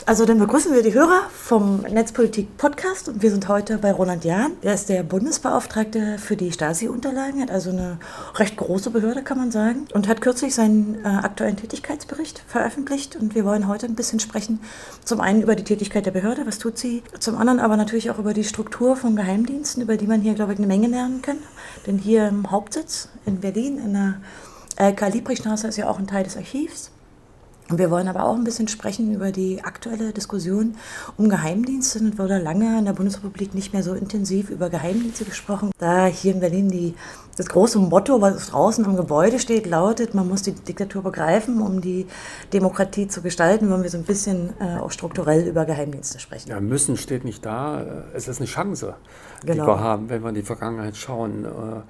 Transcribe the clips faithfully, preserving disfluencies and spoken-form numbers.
Also dann begrüßen wir die Hörer vom Netzpolitik-Podcast und wir sind heute bei Roland Jahn. Er ist der Bundesbeauftragte für die Stasi-Unterlagen, hat also eine recht große Behörde, kann man sagen, und hat kürzlich seinen äh, aktuellen Tätigkeitsbericht veröffentlicht und wir wollen heute ein bisschen sprechen, zum einen über die Tätigkeit der Behörde, was tut sie, zum anderen aber natürlich auch über die Struktur von Geheimdiensten, über die man hier, glaube ich, eine Menge lernen kann, denn hier im Hauptsitz in Berlin, in der äh, Karl-Liebknecht-Straße, ist ja auch ein Teil des Archivs. Und wir wollen aber auch ein bisschen sprechen über die aktuelle Diskussion um Geheimdienste. Es wurde lange in der Bundesrepublik nicht mehr so intensiv über Geheimdienste gesprochen. Da hier in Berlin die, das große Motto, was draußen am Gebäude steht, lautet, man muss die Diktatur begreifen, um die Demokratie zu gestalten, wollen wir so ein bisschen äh, auch strukturell über Geheimdienste sprechen. Ja, müssen steht nicht da. Es ist eine Chance, Genau. die wir haben, wenn wir in die Vergangenheit schauen.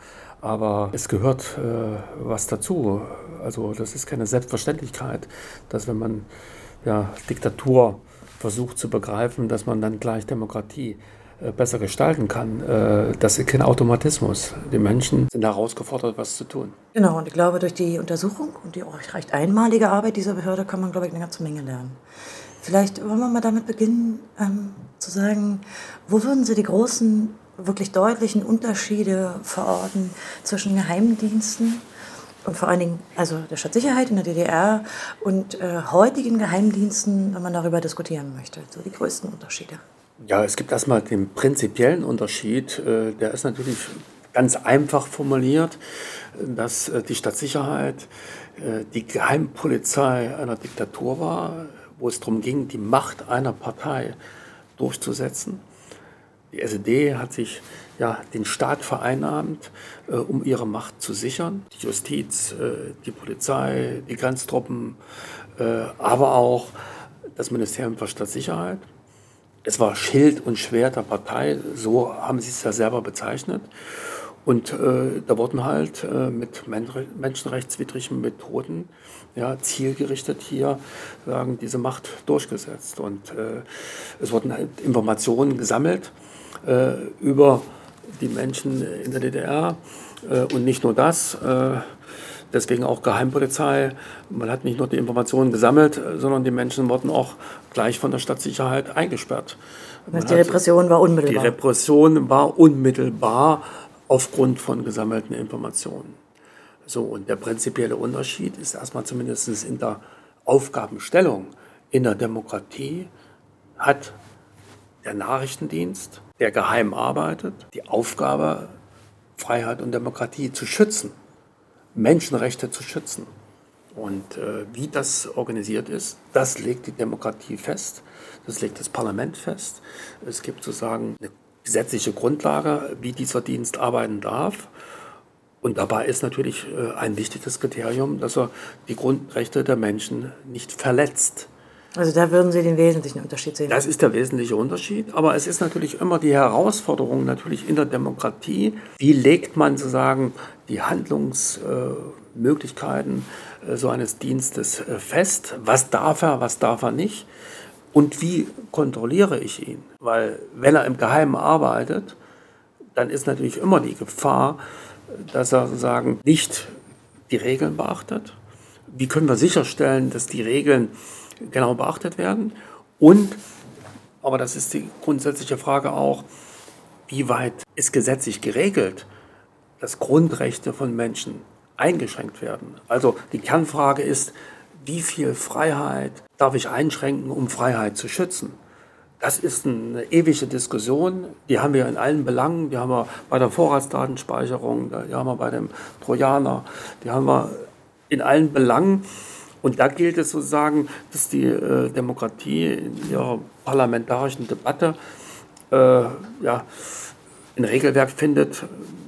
Aber es gehört äh, was dazu. Also das ist keine Selbstverständlichkeit, dass wenn man ja, Diktatur versucht zu begreifen, dass man dann gleich Demokratie äh, besser gestalten kann. Äh, das ist kein Automatismus. Die Menschen sind herausgefordert, was zu tun. Genau, und ich glaube, durch die Untersuchung und die auch recht einmalige Arbeit dieser Behörde kann man, glaube ich, eine ganze Menge lernen. Vielleicht wollen wir mal damit beginnen, ähm, zu sagen, wo würden Sie die großen wirklich deutlichen Unterschiede verorten zwischen Geheimdiensten und vor allen Dingen also der Staatssicherheit in der D D R und äh, heutigen Geheimdiensten, wenn man darüber diskutieren möchte, so die größten Unterschiede. Ja, es gibt erstmal den prinzipiellen Unterschied, äh, der ist natürlich ganz einfach formuliert, dass äh, die Staatssicherheit äh, die Geheimpolizei einer Diktatur war, wo es darum ging, die Macht einer Partei durchzusetzen. Die S E D hat sich ja, den Staat vereinnahmt, äh, um ihre Macht zu sichern. Die Justiz, äh, die Polizei, die Grenztruppen, äh, aber auch das Ministerium für Staatssicherheit. Es war Schild und Schwert der Partei, so haben sie es ja selber bezeichnet. Und äh, da wurden halt äh, mit menschenrechtswidrigen Methoden ja, zielgerichtet hier sagen, diese Macht durchgesetzt. Und äh, es wurden halt Informationen gesammelt äh, über die Menschen in der D D R. Äh, und nicht nur das, äh, deswegen auch Geheimpolizei. Man hat nicht nur die Informationen gesammelt, sondern die Menschen wurden auch gleich von der Stadtsicherheit eingesperrt. Das die Repression war unmittelbar. Die Repression war unmittelbar aufgrund von gesammelten Informationen. So, und der prinzipielle Unterschied ist erstmal zumindest in der Aufgabenstellung. In der Demokratie hat der Nachrichtendienst, der geheim arbeitet, die Aufgabe, Freiheit und Demokratie zu schützen, Menschenrechte zu schützen. Und äh, wie das organisiert ist, das legt die Demokratie fest, das legt das Parlament fest. Es gibt sozusagen eine gesetzliche Grundlage, wie dieser Dienst arbeiten darf. Und dabei ist natürlich äh, ein wichtiges Kriterium, dass er die Grundrechte der Menschen nicht verletzt. Also da würden Sie den wesentlichen Unterschied sehen? Das ist der wesentliche Unterschied. Aber es ist natürlich immer die Herausforderung natürlich in der Demokratie, wie legt man sozusagen die Handlungsmöglichkeiten äh, so eines Dienstes äh, fest? Was darf er, was darf er nicht? Und wie kontrolliere ich ihn? Weil wenn er im Geheimen arbeitet, dann ist natürlich immer die Gefahr, dass er sozusagen nicht die Regeln beachtet. Wie können wir sicherstellen, dass die Regeln genau beachtet werden? Und, aber das ist die grundsätzliche Frage auch, wie weit ist gesetzlich geregelt, dass Grundrechte von Menschen eingeschränkt werden? Also die Kernfrage ist, wie viel Freiheit darf ich einschränken, um Freiheit zu schützen? Das ist eine ewige Diskussion, die haben wir in allen Belangen, die haben wir bei der Vorratsdatenspeicherung, die haben wir bei dem Trojaner, die haben wir in allen Belangen. Und da gilt es sozusagen, dass die äh, Demokratie in ihrer parlamentarischen Debatte äh, ja, ein Regelwerk findet,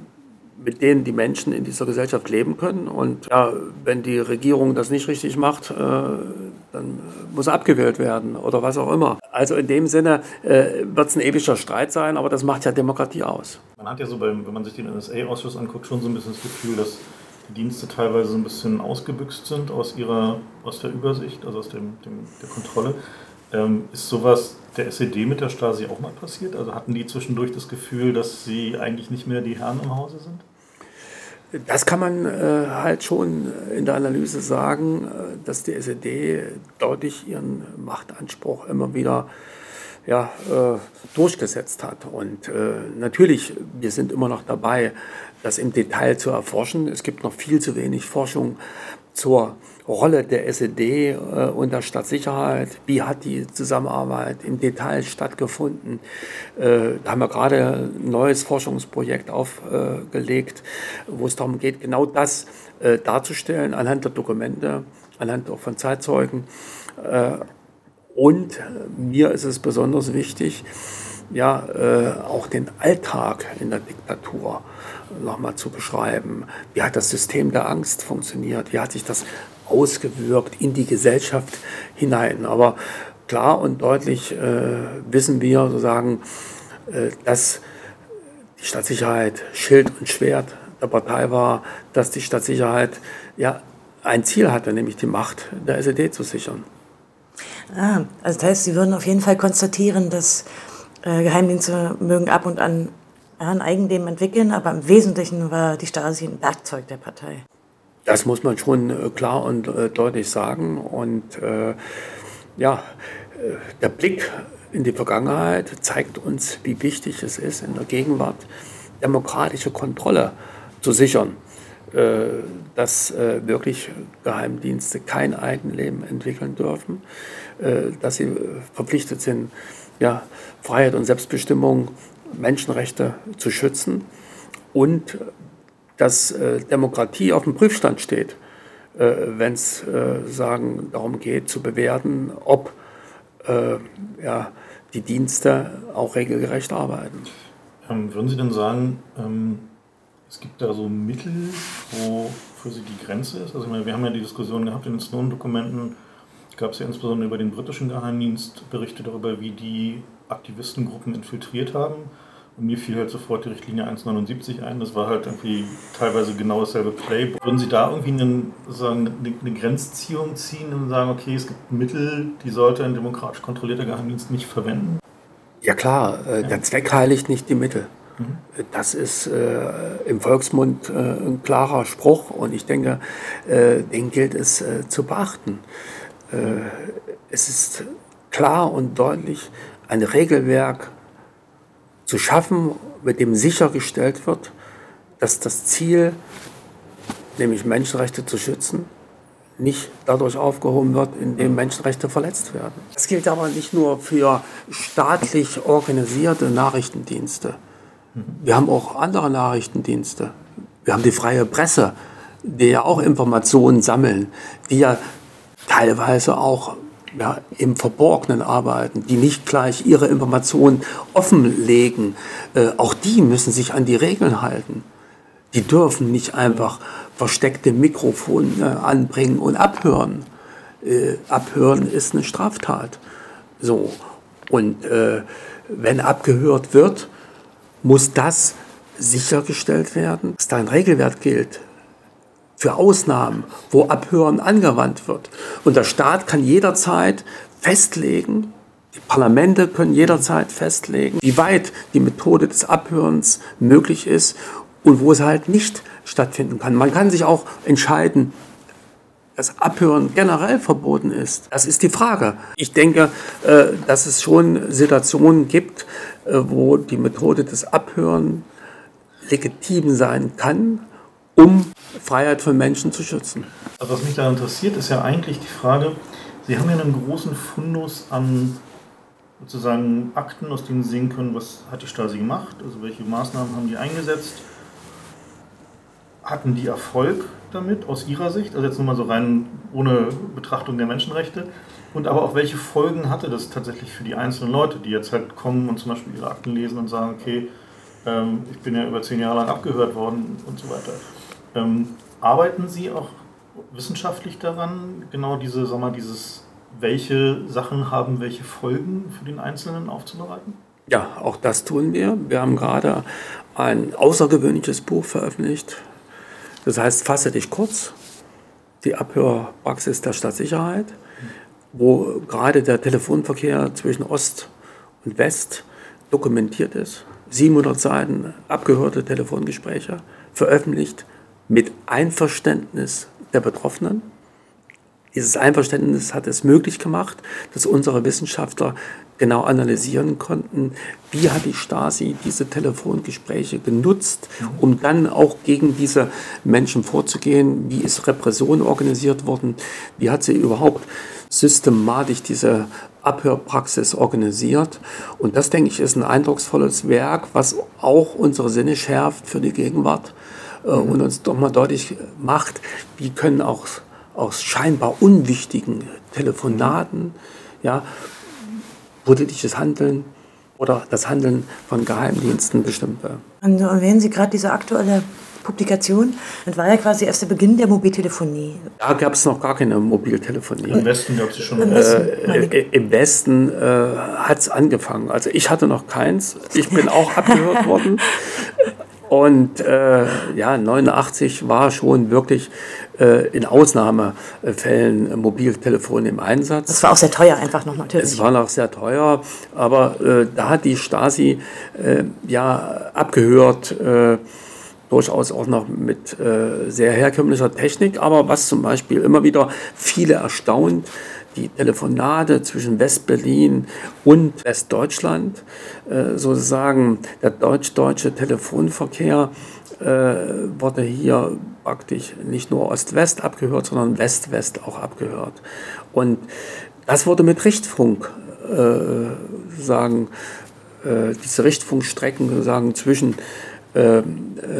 mit denen die Menschen in dieser Gesellschaft leben können. Und ja, wenn die Regierung das nicht richtig macht, äh, dann muss er abgewählt werden oder was auch immer. Also in dem Sinne äh, wird es ein ewiger Streit sein, aber das macht ja Demokratie aus. Man hat ja so, beim, wenn man sich den N S A-Ausschuss anguckt, schon so ein bisschen das Gefühl, dass die Dienste teilweise so ein bisschen ausgebüxt sind aus ihrer, aus der Übersicht, also aus dem, dem, der Kontrolle. Ähm, ist sowas der S E D mit der Stasi auch mal passiert? Also hatten die zwischendurch das Gefühl, dass sie eigentlich nicht mehr die Herren im Hause sind? Das kann man äh, halt schon in der Analyse sagen, äh, dass die S E D deutlich ihren Machtanspruch immer wieder ja, äh, durchgesetzt hat. Und äh, natürlich, wir sind immer noch dabei, das im Detail zu erforschen. Es gibt noch viel zu wenig Forschung zur Rolle der S E D äh, und der Stadtsicherheit. Wie hat die Zusammenarbeit im Detail stattgefunden? Äh, da haben wir gerade ein neues Forschungsprojekt aufgelegt, äh, wo es darum geht, genau das äh, darzustellen, anhand der Dokumente, anhand auch von Zeitzeugen. Äh, und mir ist es besonders wichtig, ja, äh, auch den Alltag in der Diktatur nochmal zu beschreiben. Wie hat das System der Angst funktioniert? Wie hat sich das ausgewirkt in die Gesellschaft hinein? Aber klar und deutlich äh, wissen wir sozusagen, äh, dass die Stadtsicherheit Schild und Schwert der Partei war, dass die Stadtsicherheit ja ein Ziel hatte, nämlich die Macht der S E D zu sichern. Ah, also das heißt, Sie würden auf jeden Fall konstatieren, dass äh, Geheimdienste mögen ab und an ja, ein Eigenleben entwickeln, aber im Wesentlichen war die Stasi ein Werkzeug der Partei. Das muss man schon äh, klar und äh, deutlich sagen. Und äh, ja, äh, der Blick in die Vergangenheit zeigt uns, wie wichtig es ist, in der Gegenwart demokratische Kontrolle zu sichern. Äh, dass äh, wirklich Geheimdienste kein Eigenleben entwickeln dürfen, äh, dass sie verpflichtet sind, ja, Freiheit und Selbstbestimmung, Menschenrechte zu schützen und dass äh, Demokratie auf dem Prüfstand steht, äh, wenn es äh, sagen darum geht zu bewerten, ob äh, ja, die Dienste auch regelgerecht arbeiten. Ähm, würden Sie denn sagen, ähm es gibt da so Mittel, wo für Sie die Grenze ist? Also ich meine, wir haben ja die Diskussion gehabt in den Snowden-Dokumenten, gab es ja insbesondere über den britischen Geheimdienst Berichte darüber, wie die Aktivistengruppen infiltriert haben. Und mir fiel halt sofort die Richtlinie eins neunundsiebzig ein, das war halt irgendwie teilweise genau dasselbe Play. Würden Sie da irgendwie einen, sozusagen eine Grenzziehung ziehen und sagen, okay, es gibt Mittel, die sollte ein demokratisch kontrollierter Geheimdienst nicht verwenden? Ja klar, äh, der Zweck heiligt nicht die Mittel. Das ist äh, im Volksmund äh, ein klarer Spruch und ich denke, äh, den gilt es äh, zu beachten. Äh, es ist klar und deutlich, ein Regelwerk zu schaffen, mit dem sichergestellt wird, dass das Ziel, nämlich Menschenrechte zu schützen, nicht dadurch aufgehoben wird, indem Menschenrechte verletzt werden. Das gilt aber nicht nur für staatlich organisierte Nachrichtendienste. Wir haben auch andere Nachrichtendienste. Wir haben die freie Presse, die ja auch Informationen sammeln, die ja teilweise auch ja, im Verborgenen arbeiten, die nicht gleich ihre Informationen offenlegen. Äh, auch die müssen sich an die Regeln halten. Die dürfen nicht einfach versteckte Mikrofone anbringen und abhören. Äh, abhören ist eine Straftat. So. Und äh, wenn abgehört wird, muss das sichergestellt werden, dass da ein Regelwerk gilt für Ausnahmen, wo Abhören angewandt wird. Und der Staat kann jederzeit festlegen, die Parlamente können jederzeit festlegen, wie weit die Methode des Abhörens möglich ist und wo es halt nicht stattfinden kann. Man kann sich auch entscheiden, dass Abhören generell verboten ist. Das ist die Frage. Ich denke, dass es schon Situationen gibt, wo die Methode des Abhören legitim sein kann, um Freiheit von Menschen zu schützen. Also was mich da interessiert, ist ja eigentlich die Frage, Sie haben ja einen großen Fundus an sozusagen Akten, aus denen Sie sehen können, was hat die Stasi gemacht, also welche Maßnahmen haben die eingesetzt. Hatten die Erfolg damit aus Ihrer Sicht, also jetzt nur mal so rein ohne Betrachtung der Menschenrechte, und aber auch welche Folgen hatte das tatsächlich für die einzelnen Leute, die jetzt halt kommen und zum Beispiel ihre Akten lesen und sagen, okay, ähm, ich bin ja über zehn Jahre lang abgehört worden und so weiter. Ähm, arbeiten Sie auch wissenschaftlich daran, genau diese, sag mal, dieses, welche Sachen haben welche Folgen für den Einzelnen aufzubereiten? Ja, auch das tun wir. Wir haben gerade ein außergewöhnliches Buch veröffentlicht. Das heißt, fasse dich kurz, die Abhörpraxis der Stadtsicherheit, wo gerade der Telefonverkehr zwischen Ost und West dokumentiert ist. siebenhundert Seiten abgehörte Telefongespräche, veröffentlicht mit Einverständnis der Betroffenen. Dieses Einverständnis hat es möglich gemacht, dass unsere Wissenschaftler genau analysieren konnten, wie hat die Stasi diese Telefongespräche genutzt, um dann auch gegen diese Menschen vorzugehen, wie ist Repression organisiert worden, wie hat sie überhaupt systematisch diese Abhörpraxis organisiert. Und das, denke ich, ist ein eindrucksvolles Werk, was auch unsere Sinne schärft für die Gegenwart äh, mhm. und uns doch mal deutlich macht, wie können auch aus scheinbar unwichtigen Telefonaten, ja, politisches Handeln oder das Handeln von Geheimdiensten bestimmt werden. Und erwähnen Sie gerade diese aktuelle Publikation, das war ja quasi erst der Beginn der Mobiltelefonie. Da gab es noch gar keine Mobiltelefonie. Im Westen gab es sie schon. Im Westen, äh, im Westen äh, hat es angefangen. Also ich hatte noch keins. Ich bin auch abgehört worden. Und äh, ja, neunundachtzig war schon wirklich äh, in Ausnahmefällen Mobiltelefon im Einsatz. Das war auch sehr teuer einfach noch natürlich. Es war noch sehr teuer, aber äh, da hat die Stasi äh, ja abgehört, äh, durchaus auch noch mit äh, sehr herkömmlicher Technik, aber was zum Beispiel immer wieder viele erstaunt, die Telefonate zwischen West-Berlin und Westdeutschland, äh, sozusagen der deutsch-deutsche Telefonverkehr, äh, wurde hier praktisch nicht nur Ost-West abgehört, sondern West-West auch abgehört. Und das wurde mit Richtfunk, äh, sagen, äh, diese Richtfunkstrecken sozusagen zwischen äh, äh,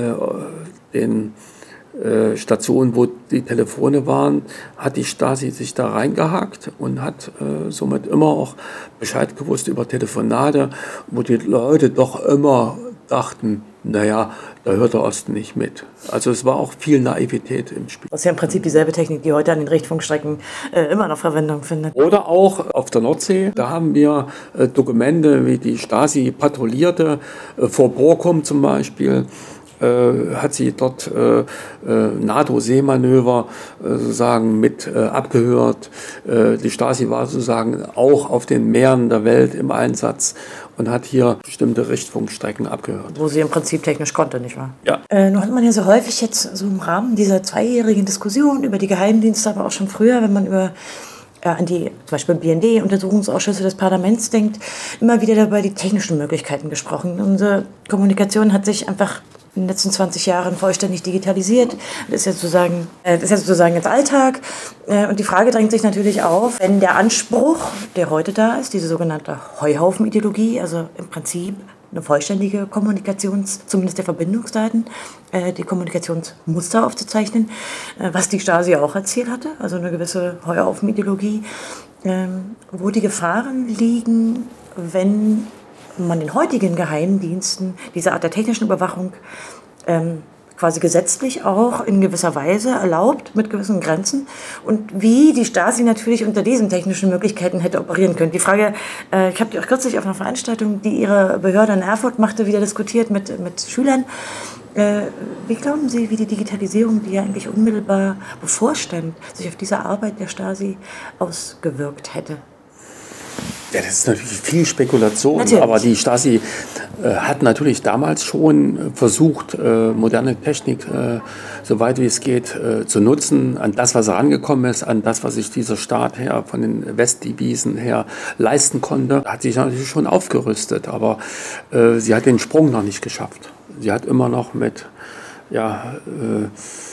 den Äh, Stationen, wo die Telefone waren, hat die Stasi sich da reingehakt und hat äh, somit immer auch Bescheid gewusst über Telefonate, wo die Leute doch immer dachten, naja, da hört der Osten nicht mit. Also es war auch viel Naivität im Spiel. Das ist ja im Prinzip dieselbe Technik, die heute an den Richtfunkstrecken äh, immer noch Verwendung findet. Oder auch auf der Nordsee, da haben wir äh, Dokumente, wie die Stasi patrouillierte, äh, vor Borkum zum Beispiel, Äh, hat sie dort äh, äh, NATO-Seemanöver äh, sozusagen mit äh, abgehört. Äh, die Stasi war sozusagen auch auf den Meeren der Welt im Einsatz und hat hier bestimmte Richtfunkstrecken abgehört. Wo sie im Prinzip technisch konnte, nicht wahr? Ja. Äh, nun hat man ja so häufig jetzt so im Rahmen dieser zweijährigen Diskussion über die Geheimdienste, aber auch schon früher, wenn man über Ja, an die zum Beispiel B N D-Untersuchungsausschüsse des Parlaments denkt, immer wieder dabei die technischen Möglichkeiten gesprochen. Unsere Kommunikation hat sich einfach in den letzten zwanzig Jahren vollständig digitalisiert. Das ist ja sozusagen, äh, das ist ja sozusagen jetzt Alltag. Äh, und die Frage drängt sich natürlich auf, wenn der Anspruch, der heute da ist, diese sogenannte Heuhaufen-Ideologie, also im Prinzip eine vollständige Kommunikations-, zumindest der Verbindungsdaten, äh, die Kommunikationsmuster aufzuzeichnen, äh, was die Stasi auch als Ziel hatte, also eine gewisse Heuhaufen-Ideologie, ähm, wo die Gefahren liegen, wenn man den heutigen Geheimdiensten diese Art der technischen Überwachung ähm, quasi gesetzlich auch in gewisser Weise erlaubt, mit gewissen Grenzen, und wie die Stasi natürlich unter diesen technischen Möglichkeiten hätte operieren können. Die Frage, äh, ich habe die auch kürzlich auf einer Veranstaltung, die Ihre Behörde in Erfurt machte, wieder diskutiert mit, mit Schülern. Äh, wie glauben Sie, wie die Digitalisierung, die ja eigentlich unmittelbar bevorstand, sich auf diese Arbeit der Stasi ausgewirkt hätte? Ja, das ist natürlich viel Spekulation, natürlich. Aber die Stasi äh, hat natürlich damals schon versucht, äh, moderne Technik, äh, soweit wie es geht, äh, zu nutzen, an das, was herangekommen ist, an das, was sich dieser Staat her von den Westdivisen her leisten konnte. Hat sich natürlich schon aufgerüstet, aber äh, sie hat den Sprung noch nicht geschafft. Sie hat immer noch mit, ja, äh,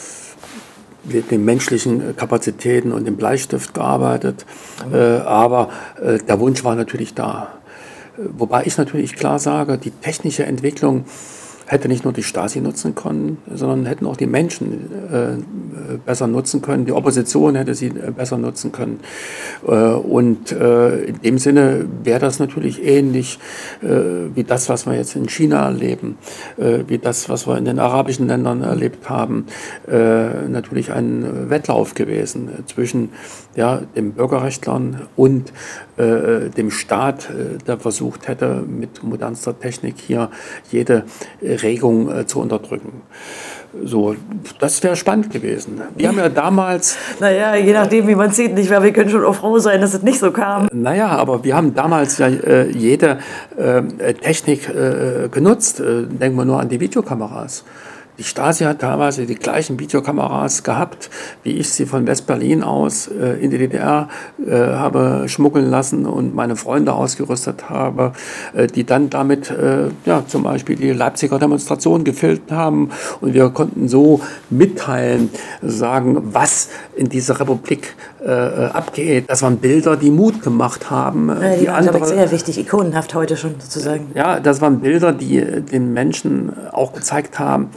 mit den menschlichen Kapazitäten und dem Bleistift gearbeitet, äh, aber äh, der Wunsch war natürlich da. Wobei ich natürlich klar sage, die technische Entwicklung hätte nicht nur die Stasi nutzen können, sondern hätten auch die Menschen äh, besser nutzen können, die Opposition hätte sie besser nutzen können. Äh, und äh, in dem Sinne wäre das natürlich ähnlich äh, wie das, was wir jetzt in China erleben, äh, wie das, was wir in den arabischen Ländern erlebt haben, äh, natürlich ein Wettlauf gewesen zwischen ja, den Bürgerrechtlern und äh, dem Staat, äh, der versucht hätte, mit modernster Technik hier jede Regung äh, zu unterdrücken. So, das wäre spannend gewesen. Wir haben ja damals... Naja, je nachdem, wie man sieht, nicht wahr? Wir können schon auch froh sein, dass es nicht so kam. Naja, aber wir haben damals ja äh, jede äh, Technik äh, genutzt. Äh, denken wir nur an die Videokameras. Die Stasi hat teilweise die gleichen Videokameras gehabt, wie ich sie von West-Berlin aus äh, in die D D R äh, habe schmuggeln lassen und meine Freunde ausgerüstet habe, äh, die dann damit äh, ja, zum Beispiel die Leipziger Demonstration gefilmt haben. Und wir konnten so mitteilen, sagen, was in dieser Republik äh, abgeht. Das waren Bilder, die Mut gemacht haben. Ja, die, die waren, andere, glaube ich, sehr wichtig, ikonenhaft heute schon sozusagen. Ja, das waren Bilder, die den Menschen auch gezeigt haben,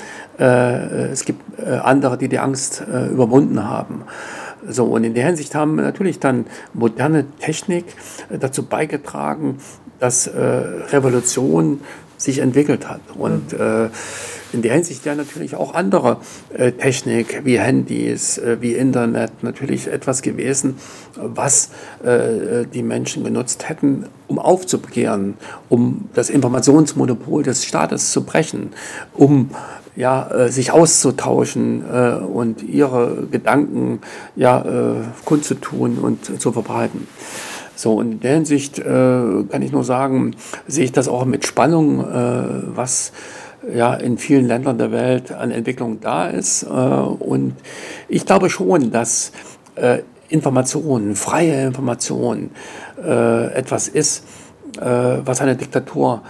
äh, es gibt äh, andere, die die Angst äh, überwunden haben. So, und in der Hinsicht haben natürlich dann moderne Technik äh, dazu beigetragen, dass äh, Revolution sich entwickelt hat. Und äh, in der Hinsicht ja natürlich auch andere äh, Technik wie Handys, äh, wie Internet natürlich etwas gewesen, was äh, die Menschen genutzt hätten, um aufzubegehren, um das Informationsmonopol des Staates zu brechen, um ja, äh, sich auszutauschen äh, und ihre Gedanken ja, äh, kundzutun und zu verbreiten. So, und in der Hinsicht äh, kann ich nur sagen, sehe ich das auch mit Spannung, äh, was ja in vielen Ländern der Welt an Entwicklung da ist. Äh, und ich glaube schon, dass äh, Information, freie Information äh, etwas ist, äh, was eine Diktatur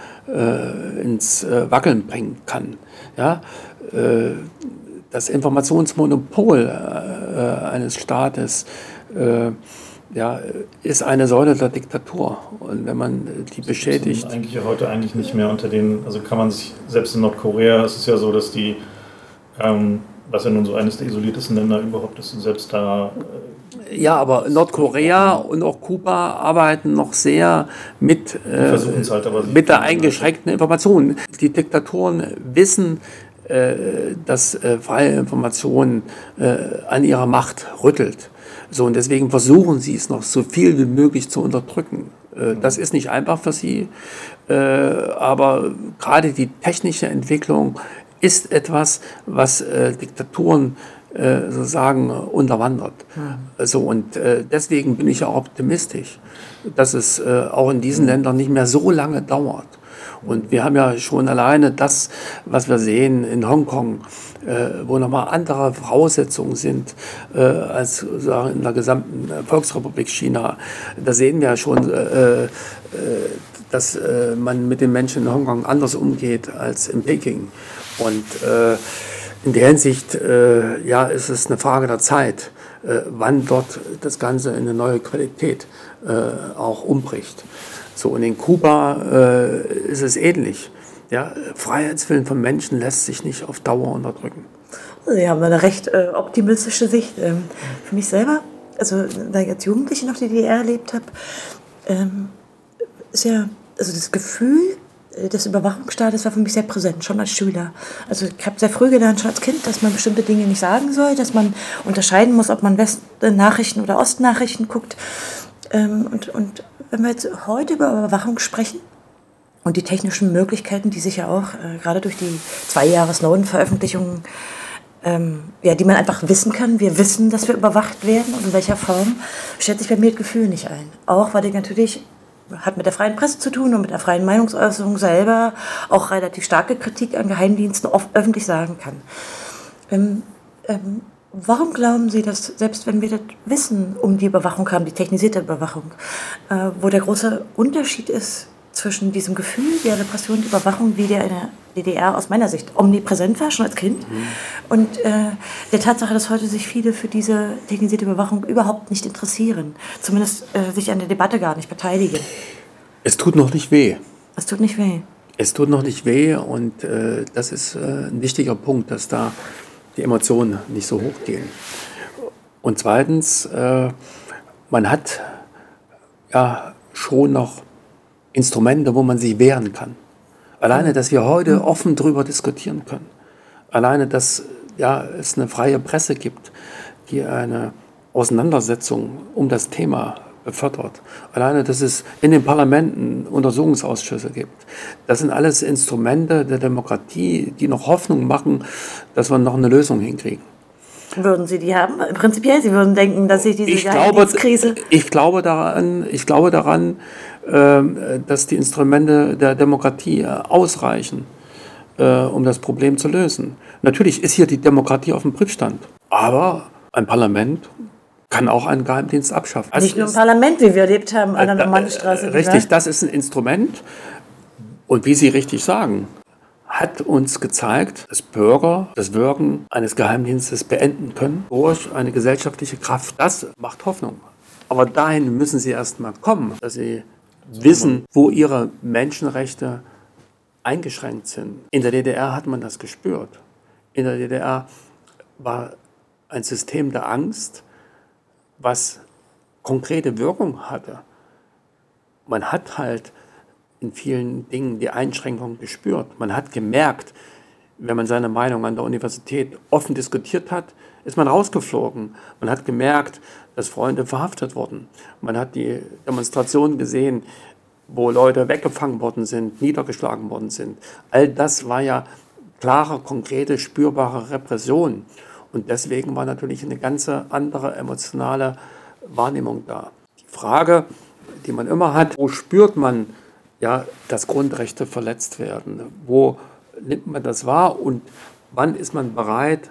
äh, ins äh, Wackeln bringen kann. Ja? Äh, das Informationsmonopol äh, eines Staates äh, ja, ist eine Säule der Diktatur. Und wenn man die beschädigt... Das ist eigentlich heute eigentlich nicht mehr unter den... Also kann man sich, selbst in Nordkorea ist es ja so, dass die, ähm, was ja nun so eines der isoliertesten Länder überhaupt ist, und selbst da... Äh, ja, aber Nordkorea und auch Kuba arbeiten noch sehr mit, äh, halt, aber mit der eingeschränkten Information. Die Diktatoren wissen, äh, dass äh, freie Information äh, an ihrer Macht rüttelt. So, und deswegen versuchen sie es noch so viel wie möglich zu unterdrücken. Äh, das ist nicht einfach für sie, äh, aber gerade die technische Entwicklung ist etwas, was äh, Diktaturen äh, sozusagen unterwandert. Mhm. So, und äh, deswegen bin ich ja optimistisch, dass es äh, auch in diesen mhm. Ländern nicht mehr so lange dauert. Und wir haben ja schon alleine das, was wir sehen in Hongkong, äh, wo nochmal andere Voraussetzungen sind äh, als sozusagen in der gesamten Volksrepublik China. Da sehen wir ja schon, äh, äh, dass äh, man mit den Menschen in Hongkong anders umgeht als in Peking. Und äh, in der Hinsicht äh, ja, ist es eine Frage der Zeit, äh, wann dort das Ganze in eine neue Qualität äh, auch umbricht. So, und in Kuba äh, ist es ähnlich. Ja, Freiheitswillen von Menschen lässt sich nicht auf Dauer unterdrücken. Sie haben eine recht äh, optimistische Sicht. Ähm, für mich selber, also da ich als Jugendliche noch die D D R erlebt habe, ähm, ist ja, also das Gefühl des Überwachungsstaates war für mich sehr präsent, schon als Schüler. Also ich habe sehr früh gelernt, schon als Kind, dass man bestimmte Dinge nicht sagen soll, dass man unterscheiden muss, ob man Westnachrichten oder Ostnachrichten guckt. Ähm, und, und wenn wir jetzt heute über Überwachung sprechen und die technischen Möglichkeiten, die sich ja auch äh, gerade durch die zwei Jahre Snowden-Veröffentlichungen, ähm, ja, die man einfach wissen kann, wir wissen, dass wir überwacht werden und in welcher Form, stellt sich bei mir das Gefühl nicht ein. Auch weil ich natürlich, hat mit der freien Presse zu tun und mit der freien Meinungsäußerung selber auch relativ starke Kritik an Geheimdiensten oft öffentlich sagen kann. Ähm, ähm, Warum glauben Sie, dass selbst wenn wir das Wissen um die Überwachung haben, die technisierte Überwachung, äh, wo der große Unterschied ist zwischen diesem Gefühl der Repression und Überwachung, wie der in der D D R aus meiner Sicht omnipräsent war, schon als Kind, mhm. und äh, der Tatsache, dass heute sich viele für diese technisierte Überwachung überhaupt nicht interessieren, zumindest äh, sich an der Debatte gar nicht beteiligen? Es tut noch nicht weh. Es tut nicht weh. Es tut noch nicht weh und äh, das ist äh, ein wichtiger Punkt, dass da die Emotionen nicht so hoch gehen. Und zweitens, äh, man hat ja schon noch Instrumente, wo man sich wehren kann. Alleine, dass wir heute offen darüber diskutieren können. Alleine, dass ja, es eine freie Presse gibt, die eine Auseinandersetzung um das Thema befördert. Alleine, dass es in den Parlamenten Untersuchungsausschüsse gibt. Das sind alles Instrumente der Demokratie, die noch Hoffnung machen, dass wir noch eine Lösung hinkriegen. Würden Sie die haben? Prinzipiell, Sie würden denken, dass sich diese ich glaube, Krise... Ich glaube daran, ich glaube daran, dass die Instrumente der Demokratie ausreichen, äh, um das Problem zu lösen. Natürlich ist hier die Demokratie auf dem Prüfstand, aber ein Parlament kann auch einen Geheimdienst abschaffen. Nicht nur im Parlament, wie wir erlebt haben an der Äh, Normannenstraße. äh, richtig, das ist ein Instrument. Und wie Sie richtig sagen, hat uns gezeigt, dass Bürger das Wirken eines Geheimdienstes beenden können durch eine gesellschaftliche Kraft. Das macht Hoffnung. Aber dahin müssen Sie erst mal kommen, dass Sie wissen, wo Ihre Menschenrechte eingeschränkt sind. In der D D R hat man das gespürt. In der D D R war ein System der Angst, was konkrete Wirkung hatte. Man hat halt in vielen Dingen die Einschränkungen gespürt. Man hat gemerkt, wenn man seine Meinung an der Universität offen diskutiert hat, ist man rausgeflogen. Man hat gemerkt, dass Freunde verhaftet wurden. Man hat die Demonstrationen gesehen, wo Leute weggefangen worden sind, niedergeschlagen worden sind. All das war ja klare, konkrete, spürbare Repression. Und deswegen war natürlich eine ganz andere emotionale Wahrnehmung da. Die Frage, die man immer hat, wo spürt man, ja, dass Grundrechte verletzt werden? Wo nimmt man das wahr und wann ist man bereit,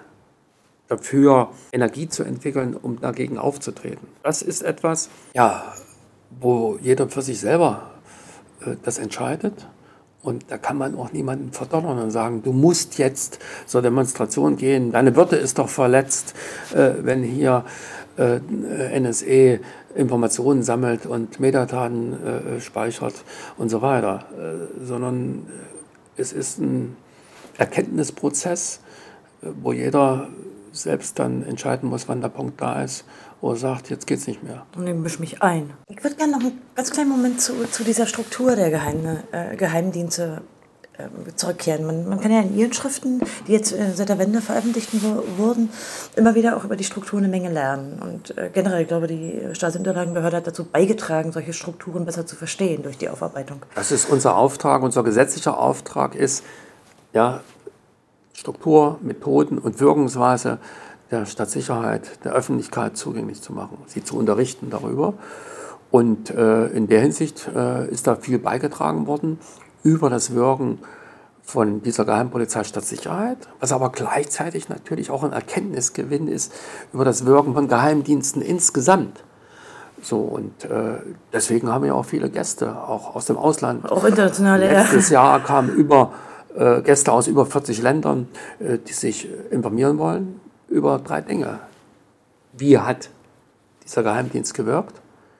dafür Energie zu entwickeln, um dagegen aufzutreten? Das ist etwas, ja, wo jeder für sich selber äh, das entscheidet. Und da kann man auch niemanden verdonnern und sagen, du musst jetzt zur Demonstration gehen, deine Würde ist doch verletzt, äh, wenn hier äh, N S A Informationen sammelt und Metadaten äh, speichert und so weiter. Äh, sondern es ist ein Erkenntnisprozess, äh, wo jeder selbst dann entscheiden muss, wann der Punkt da ist, wo er sagt, jetzt geht's nicht mehr. Und ich mische mich ein. Ich würde gerne noch einen ganz kleinen Moment zu, zu dieser Struktur der Geheime, äh, Geheimdienste äh, zurückkehren. Man, man kann ja in Ihren Schriften, die jetzt äh, seit der Wende veröffentlicht wo, wurden, immer wieder auch über die Struktur eine Menge lernen. Und äh, generell, ich glaube, die Stasi-Unterlagenbehörde hat dazu beigetragen, solche Strukturen besser zu verstehen durch die Aufarbeitung. Das ist unser Auftrag, unser gesetzlicher Auftrag ist, ja, Struktur, Methoden und Wirkungsweise der Staatssicherheit, der Öffentlichkeit zugänglich zu machen, sie zu unterrichten darüber. Und äh, in der Hinsicht äh, ist da viel beigetragen worden über das Wirken von dieser Geheimpolizei Stadtsicherheit, was aber gleichzeitig natürlich auch ein Erkenntnisgewinn ist über das Wirken von Geheimdiensten insgesamt. So, und äh, deswegen haben wir auch viele Gäste, auch aus dem Ausland. Auch internationale, ja. Letztes Jahr kamen über äh, Gäste aus über vierzig Ländern, äh, die sich informieren wollen über drei Dinge. Wie hat dieser Geheimdienst gewirkt?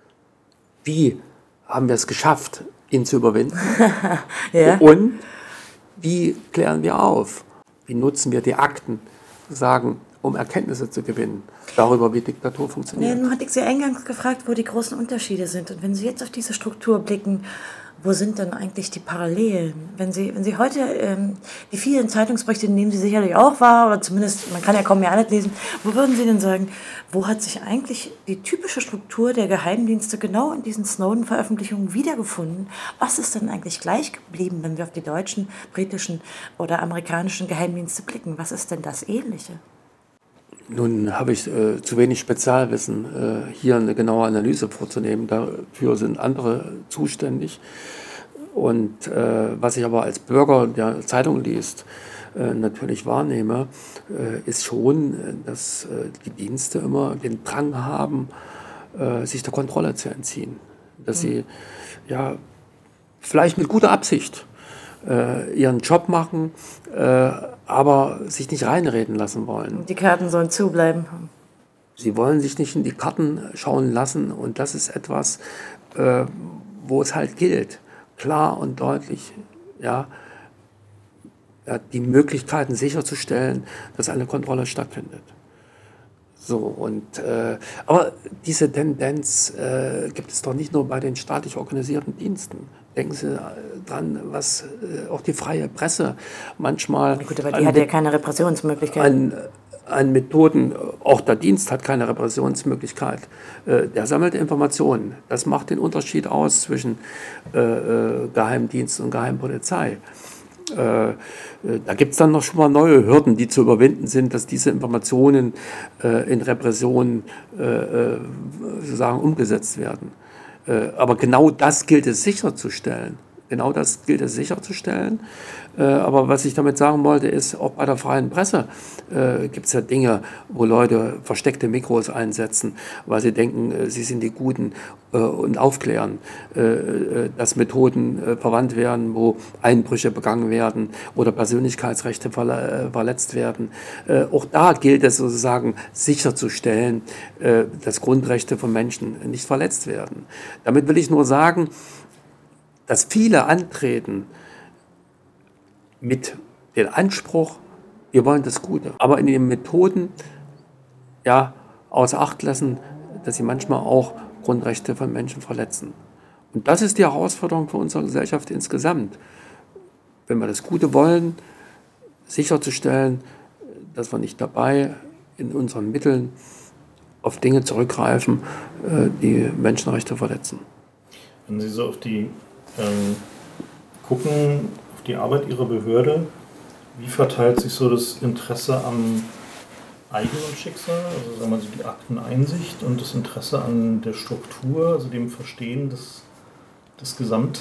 Wie haben wir es geschafft, ihn zu überwinden? Ja. Und wie klären wir auf? Wie nutzen wir die Akten, sagen, um Erkenntnisse zu gewinnen darüber, wie Diktatur funktioniert? Ja, nun hatte ich Sie eingangs gefragt, wo die großen Unterschiede sind. Und wenn Sie jetzt auf diese Struktur blicken, wo sind denn eigentlich die Parallelen? Wenn Sie, wenn Sie heute ähm, die vielen Zeitungsberichte nehmen Sie sicherlich auch wahr, oder zumindest, man kann ja kaum mehr alles lesen, wo würden Sie denn sagen, wo hat sich eigentlich die typische Struktur der Geheimdienste genau in diesen Snowden-Veröffentlichungen wiedergefunden? Was ist denn eigentlich gleich geblieben, wenn wir auf die deutschen, britischen oder amerikanischen Geheimdienste blicken? Was ist denn das Ähnliche? Nun habe ich äh, zu wenig Spezialwissen, äh, hier eine genaue Analyse vorzunehmen. Dafür sind andere zuständig. Und äh, was ich aber als Bürger, der Zeitung liest, äh, natürlich wahrnehme, äh, ist schon, dass äh, die Dienste immer den Drang haben, äh, sich der Kontrolle zu entziehen. Dass mhm. sie ja vielleicht mit guter Absicht äh, ihren Job machen, äh, aber sich nicht reinreden lassen wollen. Die Karten sollen zubleiben. Sie wollen sich nicht in die Karten schauen lassen und das ist etwas, äh, wo es halt gilt, klar und deutlich, ja, ja, die Möglichkeiten sicherzustellen, dass eine Kontrolle stattfindet. So, und, äh, aber diese Tendenz äh, gibt es doch nicht nur bei den staatlich organisierten Diensten. Denken Sie dran, was äh, auch die freie Presse manchmal... Ja, gut, aber die hat ja keine Repressionsmöglichkeit. An, an Methoden, auch der Dienst hat keine Repressionsmöglichkeit. Äh, der sammelt Informationen. Das macht den Unterschied aus zwischen äh, äh, Geheimdienst und Geheimpolizei. Äh, da gibt es dann noch schon mal neue Hürden, die zu überwinden sind, dass diese Informationen äh, in Repression äh, sozusagen umgesetzt werden. Äh, aber genau das gilt es sicherzustellen. genau das gilt es sicherzustellen. Äh, aber was ich damit sagen wollte, ist, auch bei der freien Presse äh, gibt es ja Dinge, wo Leute versteckte Mikros einsetzen, weil sie denken, äh, sie sind die Guten äh, und aufklären, äh, äh, dass Methoden äh, verwandt werden, wo Einbrüche begangen werden oder Persönlichkeitsrechte verle- äh, verletzt werden. Äh, auch da gilt es sozusagen sicherzustellen, äh, dass Grundrechte von Menschen nicht verletzt werden. Damit will ich nur sagen, dass viele antreten mit dem Anspruch, wir wollen das Gute, aber in den Methoden ja, außer Acht lassen, dass sie manchmal auch Grundrechte von Menschen verletzen. Und das ist die Herausforderung für unsere Gesellschaft insgesamt. Wenn wir das Gute wollen, sicherzustellen, dass wir nicht dabei in unseren Mitteln auf Dinge zurückgreifen, die Menschenrechte verletzen. Wenn Sie so auf die ähm, gucken, auf die Arbeit Ihrer Behörde, wie verteilt sich so das Interesse am eigenen Schicksal, also sagen wir so die Akteneinsicht und das Interesse an der Struktur, also dem Verstehen des, des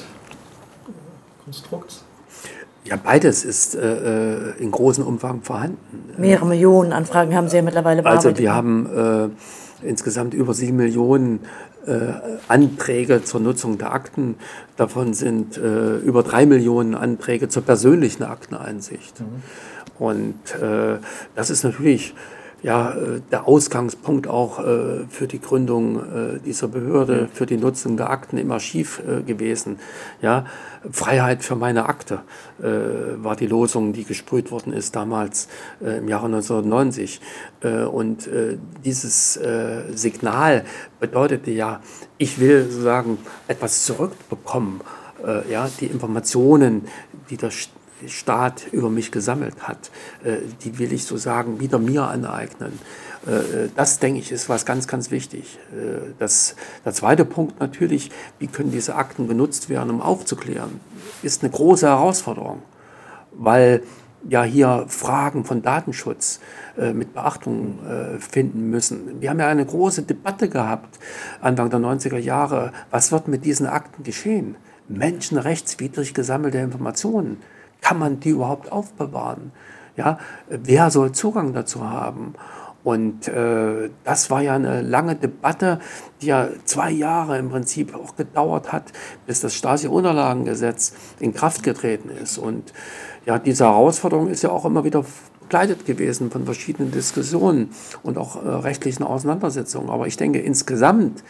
Gesamtkonstrukts? Ja, beides ist äh, in großem Umfang vorhanden. Mehrere Millionen Anfragen haben Sie ja mittlerweile bearbeitet. Also wir haben äh, insgesamt über sieben Millionen äh, Anträge zur Nutzung der Akten. Davon sind äh, über drei Millionen Anträge zur persönlichen Akteneinsicht. Mhm. Und äh, das ist natürlich ja, der Ausgangspunkt auch äh, für die Gründung äh, dieser Behörde, für die Nutzung der Akten im Archiv äh, gewesen. Ja, Freiheit für meine Akte äh, war die Losung, die gesprüht worden ist damals äh, im Jahre neunzehnhundertneunzig. Äh, und äh, dieses äh, Signal bedeutete ja, ich will sozusagen etwas zurückbekommen, äh, ja, die Informationen, die der Staat über mich gesammelt hat, die will ich sozusagen wieder mir aneignen. Das, denke ich, ist was ganz, ganz wichtig. Das, der zweite Punkt natürlich, wie können diese Akten genutzt werden, um aufzuklären, ist eine große Herausforderung, weil ja hier Fragen von Datenschutz äh, mit Beachtung äh, finden müssen. Wir haben ja eine große Debatte gehabt, Anfang der neunziger Jahre, was wird mit diesen Akten geschehen? Menschenrechtswidrig gesammelte Informationen. Kann man die überhaupt aufbewahren? Ja, wer soll Zugang dazu haben? Und äh, das war ja eine lange Debatte, die ja zwei Jahre im Prinzip auch gedauert hat, bis das Stasi-Unterlagengesetz in Kraft getreten ist. Und ja, diese Herausforderung ist ja auch immer wieder begleitet gewesen von verschiedenen Diskussionen und auch äh, rechtlichen Auseinandersetzungen. Aber ich denke, insgesamt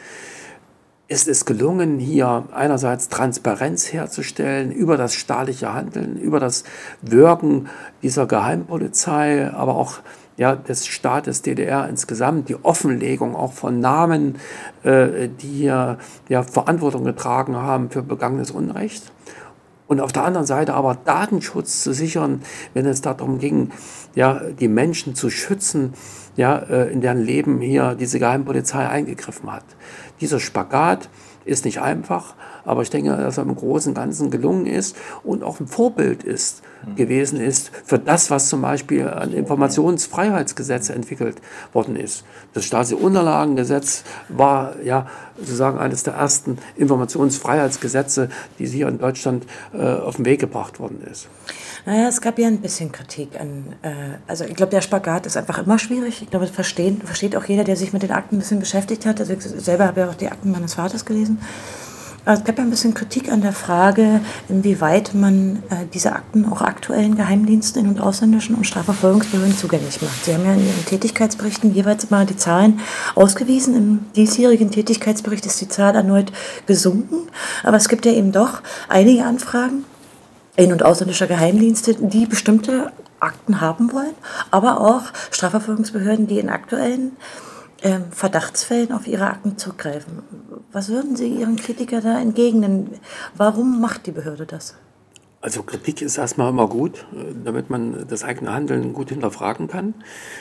ist es gelungen, hier einerseits Transparenz herzustellen über das staatliche Handeln, über das Wirken dieser Geheimpolizei, aber auch ja, des Staates D D R insgesamt, die Offenlegung auch von Namen, äh, die hier ja, Verantwortung getragen haben für begangenes Unrecht. Und auf der anderen Seite aber Datenschutz zu sichern, wenn es darum ging, ja, die Menschen zu schützen, ja, in deren Leben hier diese Geheimpolizei eingegriffen hat. Dieser Spagat ist nicht einfach, aber ich denke, dass er im Großen und Ganzen gelungen ist und auch ein Vorbild ist, mhm. gewesen ist für das, was zum Beispiel an Informationsfreiheitsgesetz entwickelt worden ist. Das Stasi-Unterlagengesetz war ja sozusagen eines der ersten Informationsfreiheitsgesetze, die hier in Deutschland äh, auf den Weg gebracht worden ist. Naja, es gab ja ein bisschen Kritik an, äh, also ich glaube, der Spagat ist einfach immer schwierig. Ich glaube, das verstehen, versteht auch jeder, der sich mit den Akten ein bisschen beschäftigt hat. Also ich selber habe ja auch die Akten meines Vaters gelesen. Aber es gab ja ein bisschen Kritik an der Frage, inwieweit man äh, diese Akten auch aktuellen Geheimdiensten und ausländischen und Strafverfolgungsbehörden zugänglich macht. Sie haben ja in Ihren Tätigkeitsberichten jeweils mal die Zahlen ausgewiesen. Im diesjährigen Tätigkeitsbericht ist die Zahl erneut gesunken. Aber es gibt ja eben doch einige Anfragen in- und ausländischer Geheimdienste, die bestimmte Akten haben wollen, aber auch Strafverfolgungsbehörden, die in aktuellen ähm, Verdachtsfällen auf ihre Akten zugreifen. Was würden Sie Ihren Kritikern da entgegnen? Warum macht die Behörde das? Also Kritik ist erstmal immer gut, damit man das eigene Handeln gut hinterfragen kann.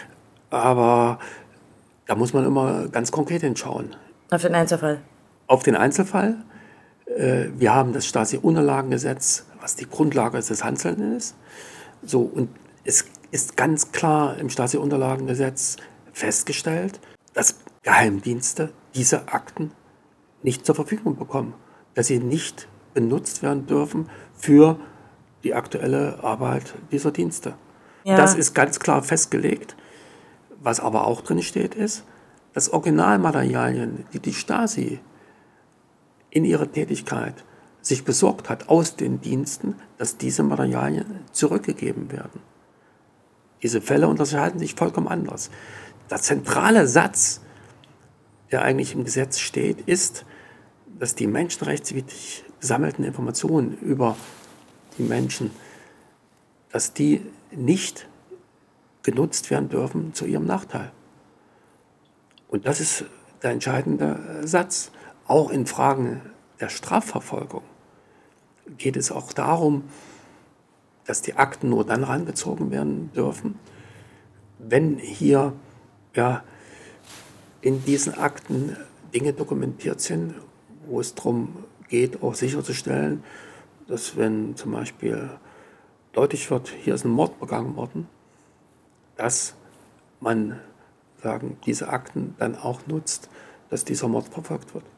Aber da muss man immer ganz konkret hinschauen. Auf den Einzelfall? Auf den Einzelfall. Wir haben das Stasi-Unterlagengesetz, was die Grundlage des Handelns ist. So, und es ist ganz klar im Stasi-Unterlagengesetz festgestellt, dass Geheimdienste diese Akten nicht zur Verfügung bekommen, dass sie nicht genutzt werden dürfen für die aktuelle Arbeit dieser Dienste. Ja. Das ist ganz klar festgelegt. Was aber auch drin steht, ist, dass Originalmaterialien, die die Stasi in ihrer Tätigkeit sich besorgt hat aus den Diensten, dass diese Materialien zurückgegeben werden. Diese Fälle unterscheiden sich vollkommen anders. Der zentrale Satz, der eigentlich im Gesetz steht, ist, dass die menschenrechtswidrig gesammelten Informationen über die Menschen, dass die nicht genutzt werden dürfen zu ihrem Nachteil. Und das ist der entscheidende Satz. Auch in Fragen der Strafverfolgung geht es auch darum, dass die Akten nur dann herangezogen werden dürfen, wenn hier ja, in diesen Akten Dinge dokumentiert sind, wo es darum geht, auch sicherzustellen, dass wenn zum Beispiel deutlich wird, hier ist ein Mord begangen worden, dass man sagen, diese Akten dann auch nutzt, dass dieser Mord verfolgt wird.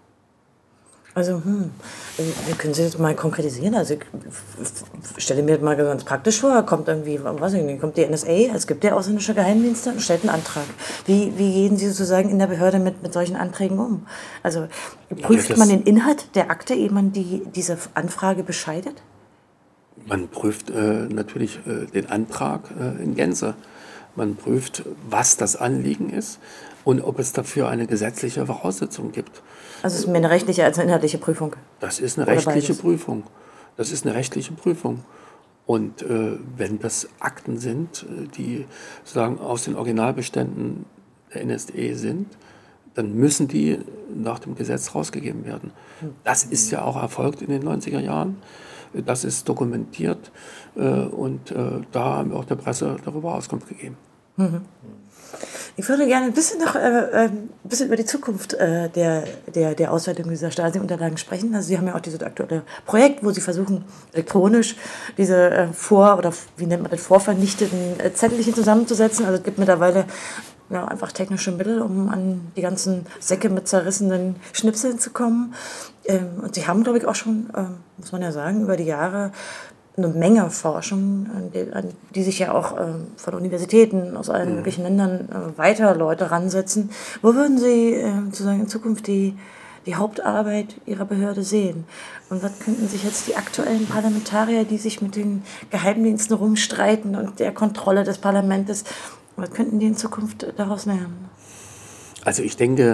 Also, hm, wie können Sie das mal konkretisieren? Also, ich stelle mir das mal ganz praktisch vor, kommt irgendwie, was ich nicht, kommt die N S A, es gibt ja ausländische Geheimdienste und stellt einen Antrag. Wie, wie gehen Sie sozusagen in der Behörde mit, mit solchen Anträgen um? Also, prüft Ja, man den Inhalt der Akte, ehe man die, diese Anfrage bescheidet? Man prüft äh, natürlich äh, den Antrag äh, in Gänze. Man prüft, was das Anliegen ist und ob es dafür eine gesetzliche Voraussetzung gibt. Also es ist mehr eine rechtliche als eine inhaltliche Prüfung? Das ist eine Oder rechtliche beides? Prüfung. Das ist eine rechtliche Prüfung. Und äh, wenn das Akten sind, äh, die sozusagen aus den Originalbeständen der N S D sind, dann müssen die nach dem Gesetz rausgegeben werden. Das ist ja auch erfolgt in den neunziger Jahren. Das ist dokumentiert äh, und äh, da haben wir auch der Presse darüber Auskunft gegeben. Mhm. Ich würde gerne ein bisschen, noch, äh, ein bisschen über die Zukunft äh, der, der, der Auswertung dieser Stasi-Unterlagen sprechen. Also Sie haben ja auch dieses aktuelle Projekt, wo Sie versuchen, elektronisch diese äh, vor- oder wie nennt man das, vorvernichteten äh, Zettelchen zusammenzusetzen. Also es gibt mittlerweile ja, einfach technische Mittel, um an die ganzen Säcke mit zerrissenen Schnipseln zu kommen. Ähm, und Sie haben, glaube ich, auch schon, ähm, muss man ja sagen, über die Jahre eine Menge Forschung, an die, an die sich ja auch ähm, von Universitäten aus allen möglichen Ländern äh, weiter Leute ransetzen. Wo würden Sie äh, sozusagen in Zukunft die, die Hauptarbeit Ihrer Behörde sehen? Und was könnten sich jetzt die aktuellen Parlamentarier, die sich mit den Geheimdiensten rumstreiten und der Kontrolle des Parlaments, was könnten die in Zukunft daraus lernen? Also ich denke,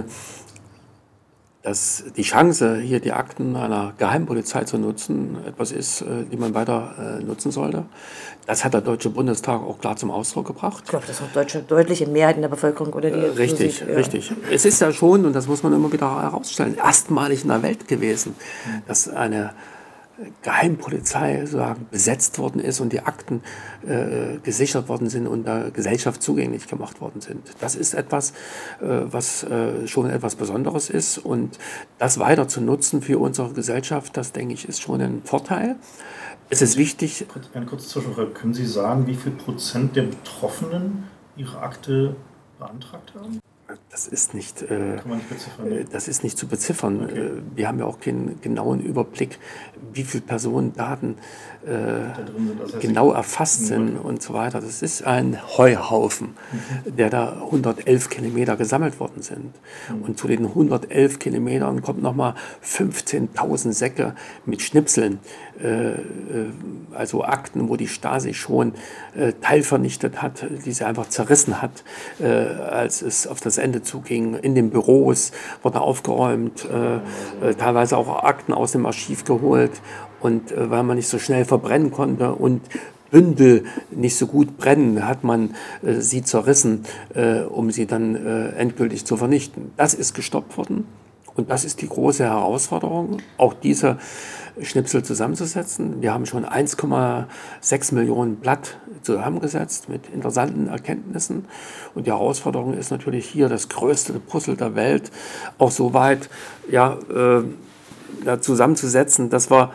dass die Chance, hier die Akten einer Geheimpolizei zu nutzen, etwas ist, die man weiter nutzen sollte. Das hat der Deutsche Bundestag auch klar zum Ausdruck gebracht. Ich glaube, das hat deutsche, deutliche Mehrheit in der Bevölkerung oder die. Richtig, so sieht, ja. richtig. Es ist ja schon, und das muss man immer wieder herausstellen, erstmalig in der Welt gewesen, dass eine Geheimpolizei sozusagen besetzt worden ist und die Akten äh, gesichert worden sind und der Gesellschaft zugänglich gemacht worden sind. Das ist etwas, äh, was äh, schon etwas Besonderes ist, und das weiter zu nutzen für unsere Gesellschaft, das denke ich, ist schon ein Vorteil. Es ist wichtig. Eine kurze Zwischenfrage. Können Sie sagen, wie viel Prozent der Betroffenen ihre Akte beantragt haben? Das ist nicht, äh, Kann man nicht beziffern. das ist nicht zu beziffern. Okay. Äh, Wir haben ja auch keinen genauen Überblick, wie viele Personendaten äh, Da drin sind. Das heißt, genau erfasst sind und so weiter. Das ist ein Heuhaufen, Mhm. der da hundertelf Kilometer gesammelt worden sind. Mhm. Und zu den hundertelf Kilometern kommt nochmal fünfzehntausend Säcke mit Schnipseln, äh, äh, also Akten, wo die Stasi schon äh, teilvernichtet hat, die sie einfach zerrissen hat, äh, als es auf das Ende zuging. In den Büros wurde aufgeräumt, äh, äh, teilweise auch Akten aus dem Archiv geholt, und äh, weil man nicht so schnell verbrennen konnte und Bündel nicht so gut brennen, hat man äh, sie zerrissen, äh, um sie dann äh, endgültig zu vernichten. Das ist gestoppt worden, und das ist die große Herausforderung, auch diese Schnipsel zusammenzusetzen. Wir haben schon eins Komma sechs Millionen Blatt zusammengesetzt mit interessanten Erkenntnissen, und die Herausforderung ist natürlich hier, das größte Puzzle der Welt auch so weit ja, äh, ja, zusammenzusetzen, dass wir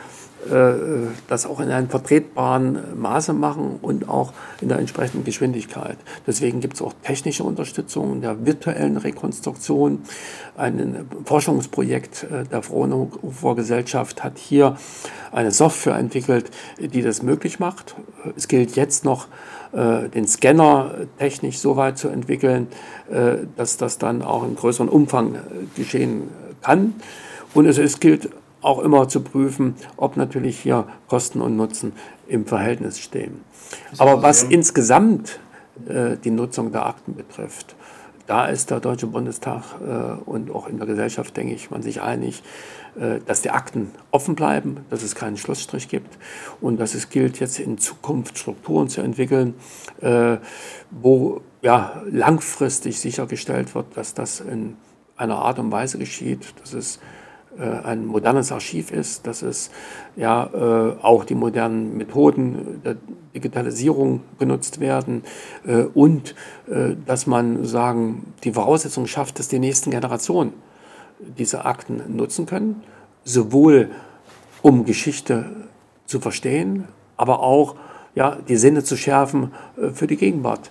äh, das auch in einem vertretbaren Maße machen und auch in der entsprechenden Geschwindigkeit. Deswegen gibt es auch technische Unterstützung der virtuellen Rekonstruktion. Ein Forschungsprojekt der Fraunhofer Gesellschaft hat hier eine Software entwickelt, die das möglich macht. Es gilt jetzt noch, den Scanner technisch so weit zu entwickeln, dass das dann auch in größerem Umfang geschehen kann. Und es, es gilt auch immer zu prüfen, ob natürlich hier Kosten und Nutzen im Verhältnis stehen. Aber was insgesamt äh, die Nutzung der Akten betrifft, da ist der Deutsche Bundestag äh, und auch in der Gesellschaft, denke ich, man sich einig, äh, dass die Akten offen bleiben, dass es keinen Schlussstrich gibt und dass es gilt, jetzt in Zukunft Strukturen zu entwickeln, äh, wo ja, langfristig sichergestellt wird, dass das in einer Art und Weise geschieht, dass es äh, ein modernes Archiv ist, dass es ja äh, auch die modernen Methoden der Digitalisierung genutzt werden äh, und äh, dass man sagen, die Voraussetzung schafft, dass die nächsten Generationen diese Akten nutzen können, sowohl um Geschichte zu verstehen, aber auch ja, die Sinne zu schärfen äh, für die Gegenwart.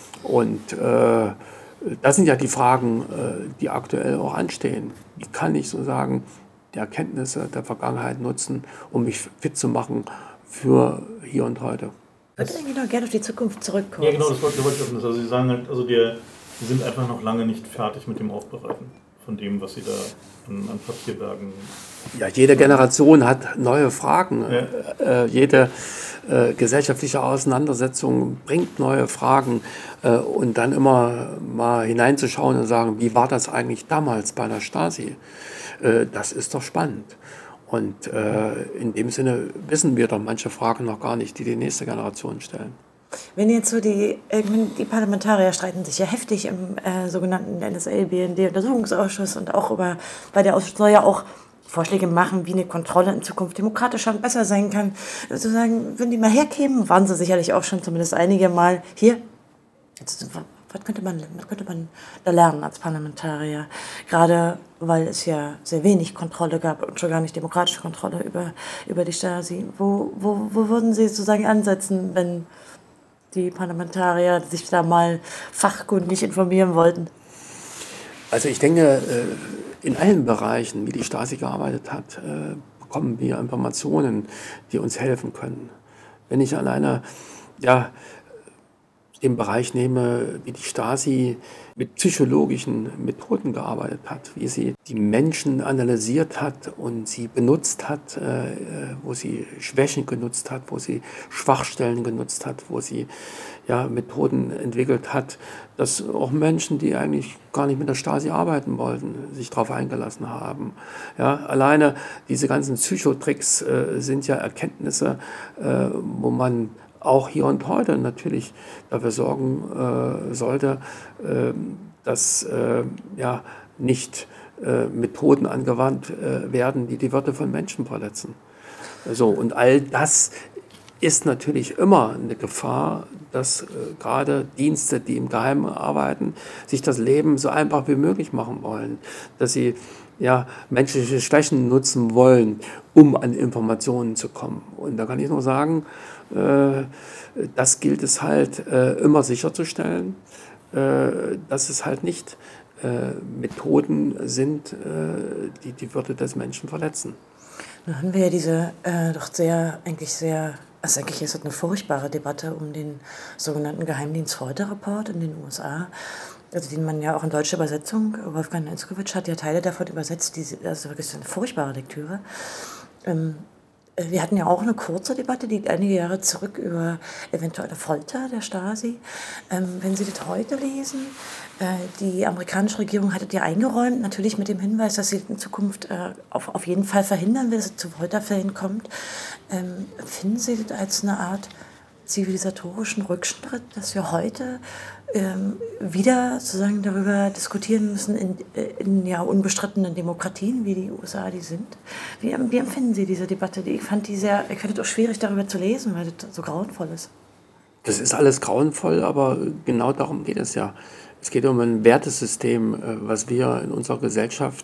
Und äh, das sind ja die Fragen, äh, die aktuell auch anstehen. Wie kann ich sozusagen die Erkenntnisse der Vergangenheit nutzen, um mich fit zu machen für hier und heute? Ich würde genau gerne auf die Zukunft zurückkommen. Ja, genau, das wollte, wollte ich auch. Also Sie sagen halt, also die, die sind einfach noch lange nicht fertig mit dem Aufbereiten von dem, was Sie da an, an Papierbergen... Ja, jede Generation hat neue Fragen. Ja. Äh, jede äh, gesellschaftliche Auseinandersetzung bringt neue Fragen. Äh, und dann immer mal hineinzuschauen und sagen, wie war das eigentlich damals bei der Stasi? Äh, das ist doch spannend. Und äh, in dem Sinne wissen wir doch manche Fragen noch gar nicht, die die nächste Generation stellen. Wenn jetzt so die, die Parlamentarier streiten sich ja heftig im äh, sogenannten N S A B N D-Untersuchungsausschuss und auch über, weil der Ausschuss soll ja auch Vorschläge machen, wie eine Kontrolle in Zukunft demokratischer und besser sein kann. Sozusagen, wenn die mal herkämen, waren sie sicherlich auch schon zumindest einige Mal hier. Was könnte man, was könnte man da lernen als Parlamentarier? Gerade weil es ja sehr wenig Kontrolle gab und schon gar nicht demokratische Kontrolle über, über die Stasi. Wo, wo, wo würden Sie sozusagen ansetzen, wenn die Parlamentarier sich da mal fachkundig informieren wollten? Also ich denke, in allen Bereichen, wie die Stasi gearbeitet hat, bekommen wir Informationen, die uns helfen können. Wenn ich alleine ja, den Bereich nehme, wie die Stasi mit psychologischen Methoden gearbeitet hat, wie sie die Menschen analysiert hat und sie benutzt hat, äh, wo sie Schwächen genutzt hat, wo sie Schwachstellen genutzt hat, wo sie ja, Methoden entwickelt hat, dass auch Menschen, die eigentlich gar nicht mit der Stasi arbeiten wollten, sich darauf eingelassen haben. Ja, alleine diese ganzen Psychotricks äh, sind ja Erkenntnisse, äh, wo man auch hier und heute natürlich dafür sorgen äh, sollte, äh, dass äh, ja, nicht äh, Methoden angewandt äh, werden, die die Würde von Menschen verletzen. So, und all das ist natürlich immer eine Gefahr, dass äh, gerade Dienste, die im Geheimen arbeiten, sich das Leben so einfach wie möglich machen wollen, dass sie ja, menschliche Schwächen nutzen wollen, um an Informationen zu kommen. Und da kann ich nur sagen, äh, das gilt es halt äh, immer sicherzustellen, äh, dass es halt nicht äh, Methoden sind, äh, die die Würde des Menschen verletzen. Nun haben wir ja diese äh, doch sehr, eigentlich sehr, also eigentlich ist das eine furchtbare Debatte um den sogenannten Geheimdienst-Heute-Report in den U S A. Also den man ja auch in deutscher Übersetzung, Wolfgang Nenskowitsch hat ja Teile davon übersetzt, die, also wirklich so eine furchtbare Lektüre. Ähm, wir hatten ja auch eine kurze Debatte, die einige Jahre zurück über eventuelle Folter der Stasi. Ähm, wenn Sie das heute lesen, äh, die amerikanische Regierung hat es ja eingeräumt, natürlich mit dem Hinweis, dass sie in Zukunft äh, auf, auf jeden Fall verhindern will, dass es zu Folterfällen kommt. Ähm, finden Sie das als eine Art zivilisatorischen Rückschritt, dass wir heute ähm, wieder sozusagen darüber diskutieren müssen in, in ja unbestrittenen Demokratien, wie die U S A die sind? Wie, wie empfinden Sie diese Debatte? Ich fand die sehr, ich fand es auch schwierig, darüber zu lesen, weil das so grauenvoll ist. Das ist alles grauenvoll, aber genau darum geht es ja. Es geht um ein Wertesystem, was wir in unserer Gesellschaft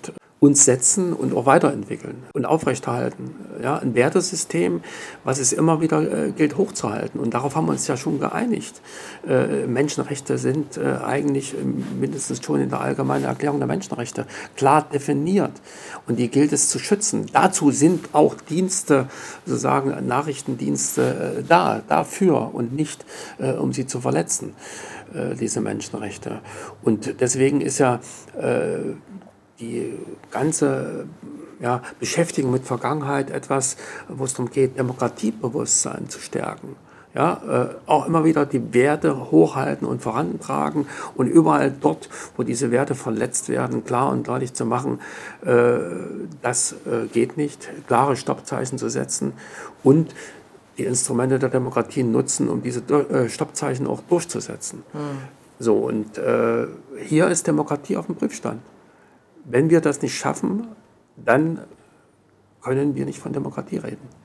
uns setzen und auch weiterentwickeln und aufrechterhalten. Ja, ein Wertesystem, was es immer wieder äh, gilt hochzuhalten. Und darauf haben wir uns ja schon geeinigt. Äh, Menschenrechte sind äh, eigentlich äh, mindestens schon in der Allgemeinen Erklärung der Menschenrechte klar definiert. Und die gilt es zu schützen. Dazu sind auch Dienste, sozusagen Nachrichtendienste äh, da, dafür und nicht, äh, um sie zu verletzen, äh, diese Menschenrechte. Und deswegen ist ja äh, die ganze ja, Beschäftigung mit Vergangenheit etwas, wo es darum geht, Demokratiebewusstsein zu stärken. Ja, äh, auch immer wieder die Werte hochhalten und vorantragen und überall dort, wo diese Werte verletzt werden, klar und deutlich zu machen, äh, das äh, geht nicht, klare Stoppzeichen zu setzen und die Instrumente der Demokratie nutzen, um diese äh, Stoppzeichen auch durchzusetzen. Mhm. So, und äh, hier ist Demokratie auf dem Prüfstand. Wenn wir das nicht schaffen, dann können wir nicht von Demokratie reden.